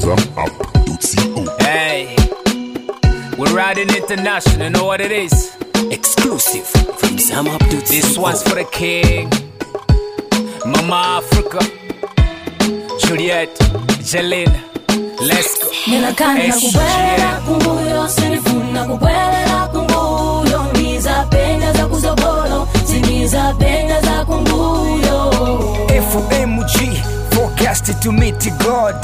ZamUp.co. Hey, we're riding international, you know what it is? Exclusive from ZamUp.co. This one's for the king, Mama Africa, Juliet, Jelena, let's go. Ninakana kubwela kunguyo, sinifuna kubwela kunguyo. Niza penda za kuzobolo, siniza penda za kunguyo. FOMG, forecasted to meet God.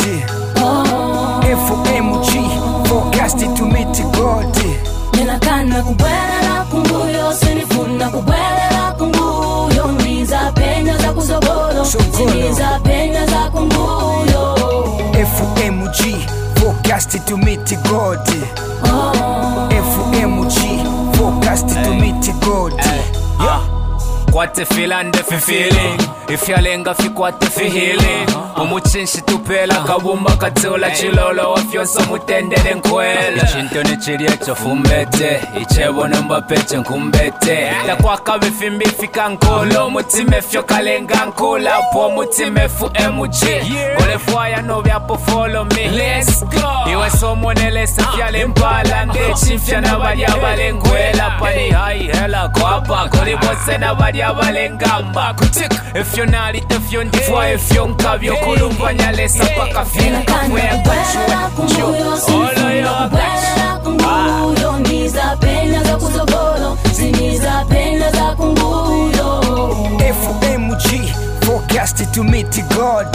FOMG, forecasted to meet God. Ninakana kubwela kunguyo, sinifuna kubwela kunguyo. Niza penda za kuzobolo, siniza penda za kunguyo. FOMG, forecasted to meet God. FOMG, forecasted to meet God. What the feeling, the feeling. If you're lenga fi what the feeling. Umuchinshi tupela kabumba katula chilolo wafyoso mutendele nkwela. Chinto ni chiriecho fumbete, ichebo namba peche nkumbete. Takwaka bifimbi fika nkolo, mutime fyo kalenga nkula po mutime fu MG. Gole fwaya no vyapo follow me. Let's go. Iwe somonele sefyale mpala nge chifya na badia bale nkwela. Pani hai hela kwapa, koli bose na badia bale ngamba. Kutik, if you're not it, if you're ndifwa, if you're nkabyo kulumba nyalesa paka fina kamwea kubwela kunguyo, sinifuna kubwela kunguyo. Niza penda za kuzobolo, siniza penda za kunguyo. FOMG, forecasted to meet God.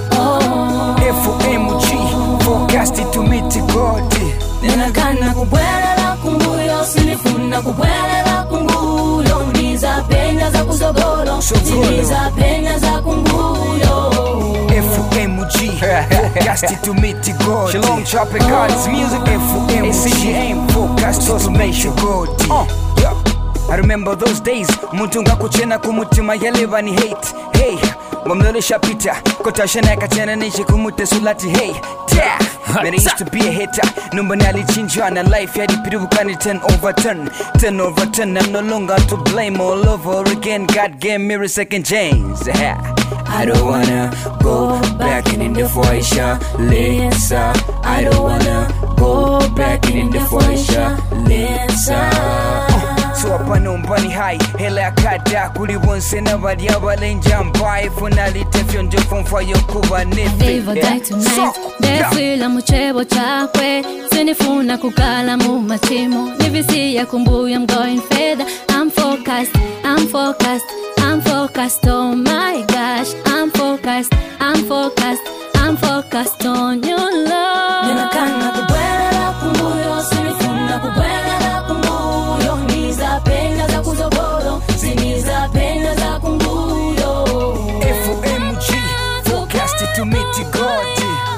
FOMG, forecasted to meet God. Ninakana kubwela kunguyo, sinifuna kubwela kunguyo. Niza penda za kuzobolo, siniza penda za kunguyo. FOMG, forecasted to meet God. Shalom Tropic God's music. FOMG, forecasted to meet God. Yeah. I remember those days, muntu ngakuchena kumutima yale bani hate. Hey, ngomlolesha pita, kota shena kachena nishi kumute sulati hey. Yeah, man, I used to be a hater. Number nali chinjwa na life yadi pirubukani 10 over 10. I'm no longer to blame all over again. God gave me a second chance. I don't wanna go back in the Foisha Lisa. I don't wanna go back in the Foisha Lisa. So up and on high, hela kada kuli wonse na badia balenja mbai funali tefyon jofon for your kuba nefi. Favor die tonight, defila muchebo chakwe. Sinifuna kukala mu machimo. Nivisi ya kumbuya, I'm going further. I'm focused, I'm focused, I'm focused, oh my gosh. I'm focused, I'm focused, I'm focused on your love. Ninakana kubwela kunguyo, sinifuna kubwela kunguyo. Niza penda za kuzobolo, siniza penda za kunguyo. FOMG, forecasted to meet God.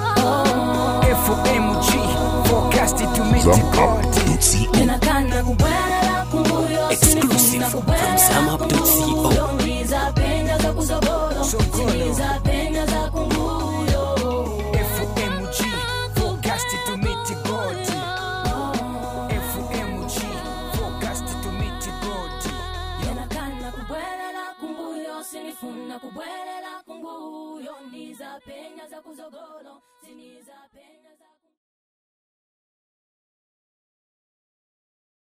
FOMG, forecasted to meet God. Ninakana kubwela kunguyo, Exclusive from ZamUp.co. Niza penda za kuzobolo, siniza penda za kunguyo. FOMG, forecasted to meet God. FOMG, forecasted to meet God. Ninakana kubwela kunguyo, sinifuna kubwela kunguyo. Niza penda za kuzobolo, siniza penda